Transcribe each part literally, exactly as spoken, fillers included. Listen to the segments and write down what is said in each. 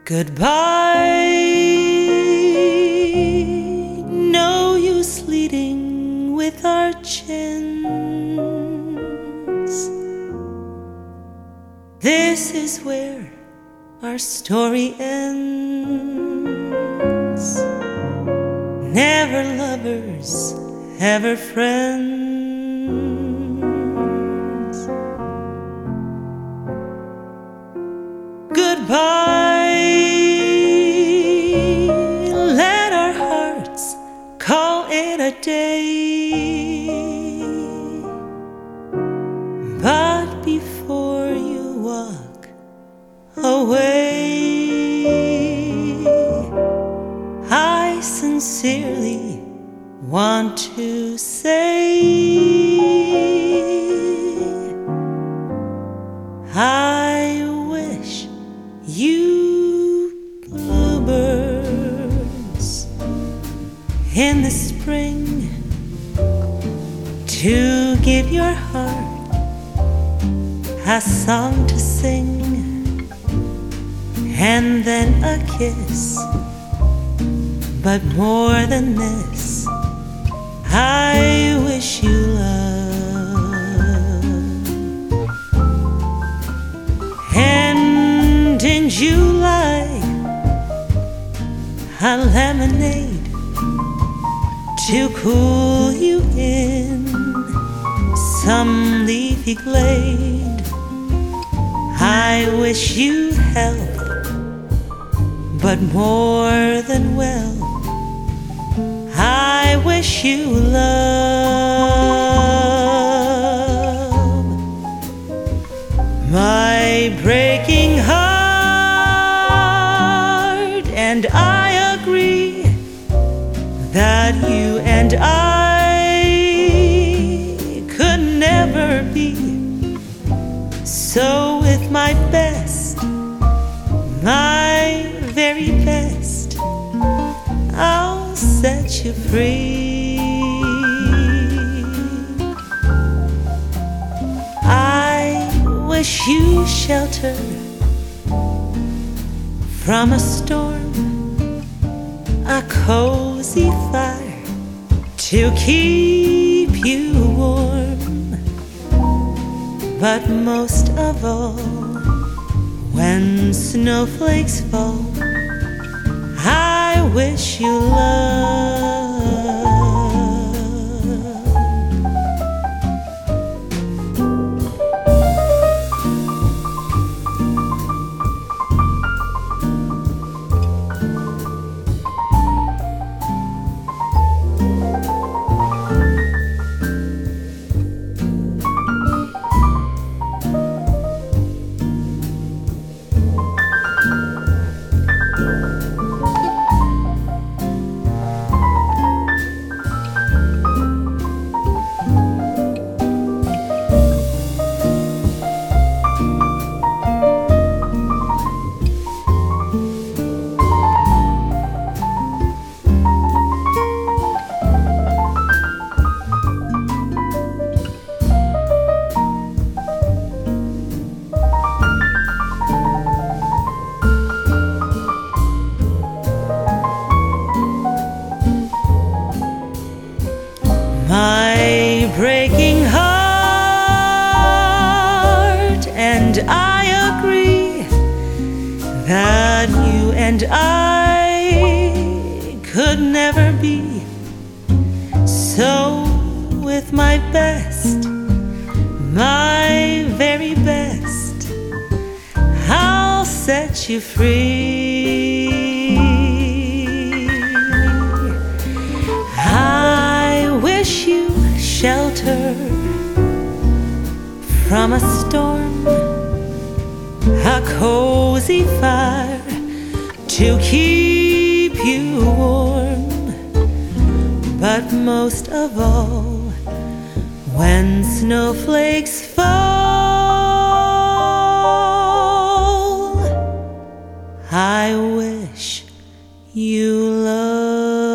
Goodbye, no use leading with our chins. This is where our story ends. Never lovers, ever friends. Goodbye, let our hearts call it a day. But before you walk away, I sincerely want to say I wish you bluebirds in the spring to give your heart a song to sing, and then a kiss. But more than this, I wish you love. And in July, a lemonade to cool you in some leafy glade. I wish you health, but more than well, I wish you love. My breaking heart and I agree that you and I could never be. So with my best, my very best, I'll set you free. I wish you shelter from a storm, a cozy fire to keep you warm. But most of all, when snowflakes fall, I wish you love. My breaking heart and I agree that you and I could never be. So with my best, my very best, I'll set you free. You shelter from a storm, a cozy fire to keep you warm. But most of all, when snowflakes fall, I wish you love.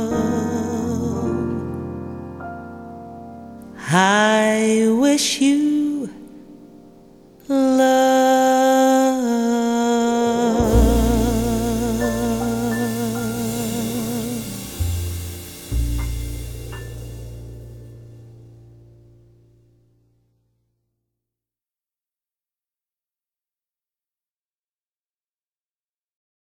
I wish you